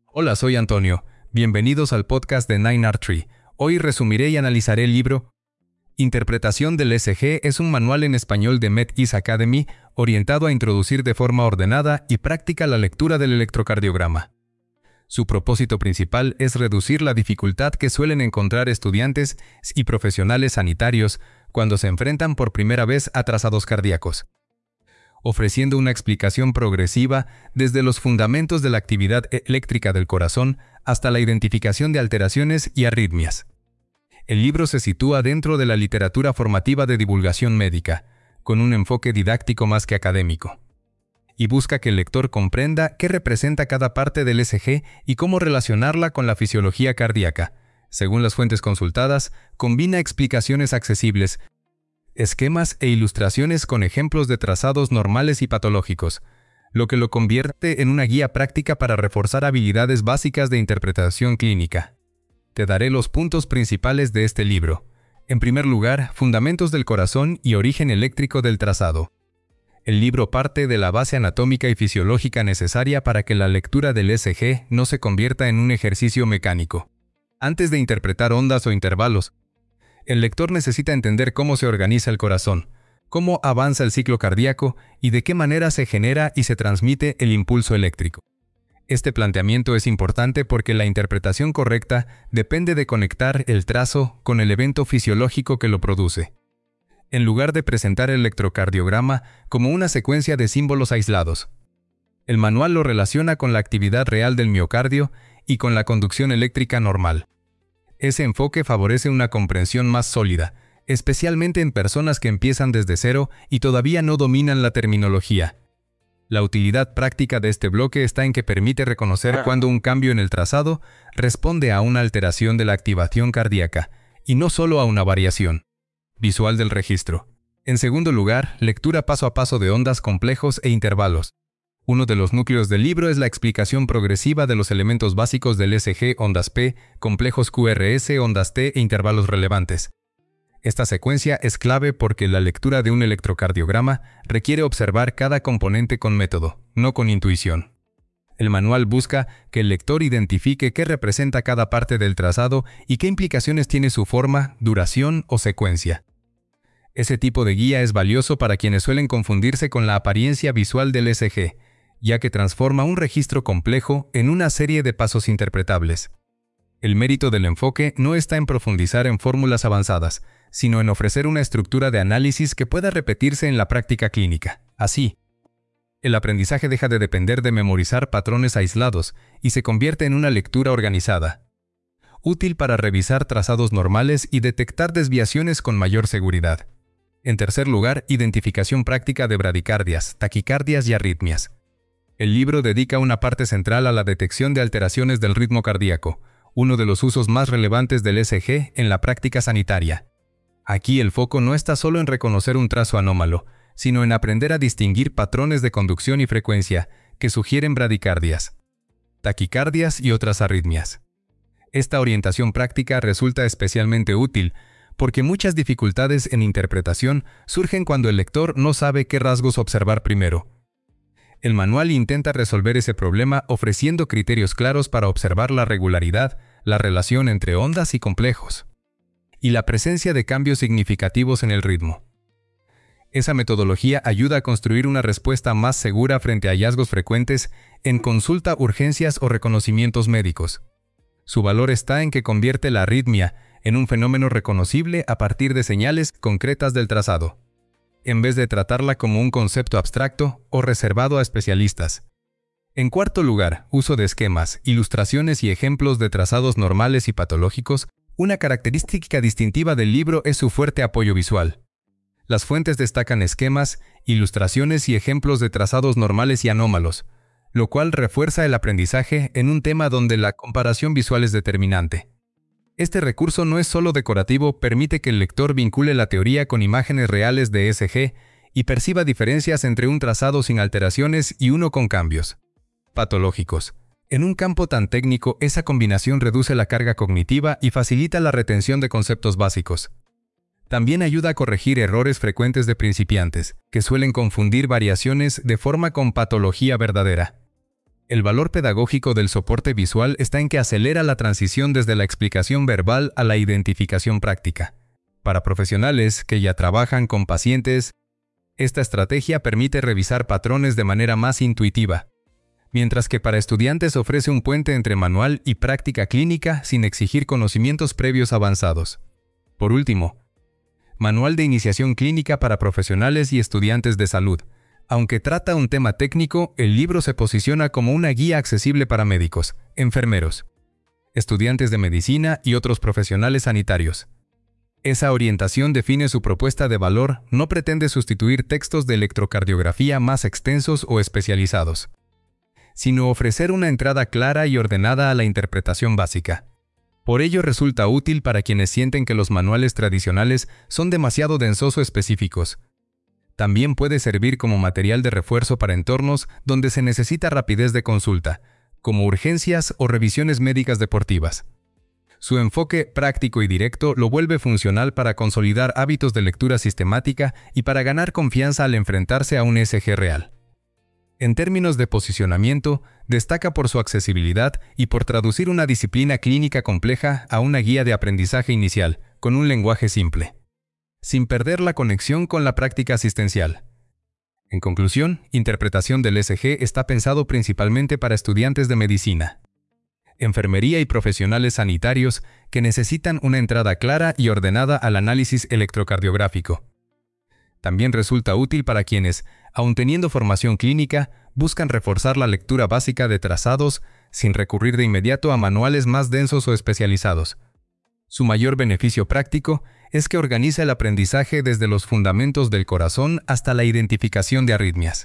Hola, soy Antonio. Bienvenidos al podcast de 9R3. Hoy resumiré y analizaré el libro Interpretación del ECG. Es un manual en español de MedEase Academy orientado a introducir de forma ordenada y práctica la lectura del electrocardiograma. Su propósito principal es reducir la dificultad que suelen encontrar estudiantes y profesionales sanitarios cuando se enfrentan por primera vez a trazados cardíacos, ofreciendo una explicación progresiva desde los fundamentos de la actividad eléctrica del corazón hasta la identificación de alteraciones y arritmias. El libro se sitúa dentro de la literatura formativa de divulgación médica, con un enfoque didáctico más que académico, y busca que el lector comprenda qué representa cada parte del ECG y cómo relacionarla con la fisiología cardíaca. Según las fuentes consultadas, combina explicaciones accesibles, esquemas e ilustraciones con ejemplos de trazados normales y patológicos, lo que lo convierte en una guía práctica para reforzar habilidades básicas de interpretación clínica. Te daré los puntos principales de este libro. En primer lugar, fundamentos del corazón y origen eléctrico del trazado. El libro parte de la base anatómica y fisiológica necesaria para que la lectura del ECG no se convierta en un ejercicio mecánico. Antes de interpretar ondas o intervalos, el lector necesita entender cómo se organiza el corazón, cómo avanza el ciclo cardíaco y de qué manera se genera y se transmite el impulso eléctrico. Este planteamiento es importante porque la interpretación correcta depende de conectar el trazo con el evento fisiológico que lo produce, en lugar de presentar el electrocardiograma como una secuencia de símbolos aislados. El manual lo relaciona con la actividad real del miocardio y con la conducción eléctrica normal. Ese enfoque favorece una comprensión más sólida, especialmente en personas que empiezan desde cero y todavía no dominan la terminología. La utilidad práctica de este bloque está en que permite reconocer cuando un cambio en el trazado responde a una alteración de la activación cardíaca, y no solo a una variación visual del registro. En segundo lugar, lectura paso a paso de ondas, complejos e intervalos. Uno de los núcleos del libro es la explicación progresiva de los elementos básicos del ECG, ondas P, complejos QRS, ondas T e intervalos relevantes. Esta secuencia es clave porque la lectura de un electrocardiograma requiere observar cada componente con método, no con intuición. El manual busca que el lector identifique qué representa cada parte del trazado y qué implicaciones tiene su forma, duración o secuencia. Ese tipo de guía es valioso para quienes suelen confundirse con la apariencia visual del ECG, ya que transforma un registro complejo en una serie de pasos interpretables. El mérito del enfoque no está en profundizar en fórmulas avanzadas, sino en ofrecer una estructura de análisis que pueda repetirse en la práctica clínica. Así, el aprendizaje deja de depender de memorizar patrones aislados y se convierte en una lectura organizada, útil para revisar trazados normales y detectar desviaciones con mayor seguridad. En tercer lugar, identificación práctica de bradicardias, taquicardias y arritmias. El libro dedica una parte central a la detección de alteraciones del ritmo cardíaco, uno de los usos más relevantes del ECG en la práctica sanitaria. Aquí el foco no está solo en reconocer un trazo anómalo, sino en aprender a distinguir patrones de conducción y frecuencia que sugieren bradicardias, taquicardias y otras arritmias. Esta orientación práctica resulta especialmente útil porque muchas dificultades en interpretación surgen cuando el lector no sabe qué rasgos observar primero. El manual intenta resolver ese problema ofreciendo criterios claros para observar la regularidad, la relación entre ondas y complejos, y la presencia de cambios significativos en el ritmo. Esa metodología ayuda a construir una respuesta más segura frente a hallazgos frecuentes en consulta, urgencias o reconocimientos médicos. Su valor está en que convierte la arritmia en un fenómeno reconocible a partir de señales concretas del trazado, en vez de tratarla como un concepto abstracto o reservado a especialistas. En cuarto lugar, uso de esquemas, ilustraciones y ejemplos de trazados normales y patológicos. Una característica distintiva del libro es su fuerte apoyo visual. Las fuentes destacan esquemas, ilustraciones y ejemplos de trazados normales y anómalos, lo cual refuerza el aprendizaje en un tema donde la comparación visual es determinante. Este recurso no es solo decorativo, permite que el lector vincule la teoría con imágenes reales de ECG y perciba diferencias entre un trazado sin alteraciones y uno con cambios patológicos. En un campo tan técnico, esa combinación reduce la carga cognitiva y facilita la retención de conceptos básicos. También ayuda a corregir errores frecuentes de principiantes, que suelen confundir variaciones de forma con patología verdadera. El valor pedagógico del soporte visual está en que acelera la transición desde la explicación verbal a la identificación práctica. Para profesionales que ya trabajan con pacientes, esta estrategia permite revisar patrones de manera más intuitiva, mientras que para estudiantes ofrece un puente entre manual y práctica clínica sin exigir conocimientos previos avanzados. Por último, Manual de Iniciación Clínica para Profesionales y Estudiantes de Salud. Aunque trata un tema técnico, el libro se posiciona como una guía accesible para médicos, enfermeros, estudiantes de medicina y otros profesionales sanitarios. Esa orientación define su propuesta de valor, no pretende sustituir textos de electrocardiografía más extensos o especializados, sino ofrecer una entrada clara y ordenada a la interpretación básica. Por ello resulta útil para quienes sienten que los manuales tradicionales son demasiado densos o específicos. También puede servir como material de refuerzo para entornos donde se necesita rapidez de consulta, como urgencias o revisiones médicas deportivas. Su enfoque práctico y directo lo vuelve funcional para consolidar hábitos de lectura sistemática y para ganar confianza al enfrentarse a un ECG real. En términos de posicionamiento, destaca por su accesibilidad y por traducir una disciplina clínica compleja a una guía de aprendizaje inicial, con un lenguaje simple, sin perder la conexión con la práctica asistencial. En conclusión, Interpretación del ECG está pensado principalmente para estudiantes de medicina, enfermería y profesionales sanitarios que necesitan una entrada clara y ordenada al análisis electrocardiográfico. También resulta útil para quienes, aun teniendo formación clínica, buscan reforzar la lectura básica de trazados sin recurrir de inmediato a manuales más densos o especializados. Su mayor beneficio práctico es que organiza el aprendizaje desde los fundamentos del corazón hasta la identificación de arritmias,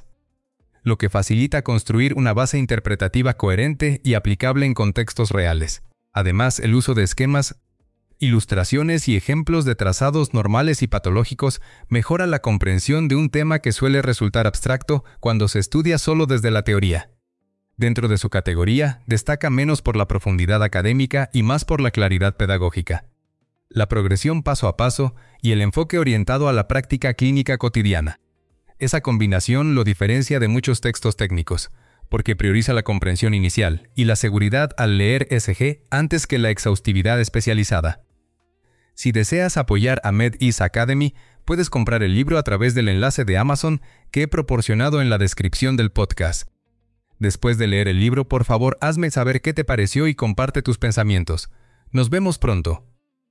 lo que facilita construir una base interpretativa coherente y aplicable en contextos reales. Además, el uso de esquemas, ilustraciones y ejemplos de trazados normales y patológicos mejora la comprensión de un tema que suele resultar abstracto cuando se estudia solo desde la teoría. Dentro de su categoría, destaca menos por la profundidad académica y más por la claridad pedagógica, la progresión paso a paso y el enfoque orientado a la práctica clínica cotidiana. Esa combinación lo diferencia de muchos textos técnicos, porque prioriza la comprensión inicial y la seguridad al leer ECG antes que la exhaustividad especializada. Si deseas apoyar a MedEase Academy, puedes comprar el libro a través del enlace de Amazon que he proporcionado en la descripción del podcast. Después de leer el libro, por favor, hazme saber qué te pareció y comparte tus pensamientos. Nos vemos pronto.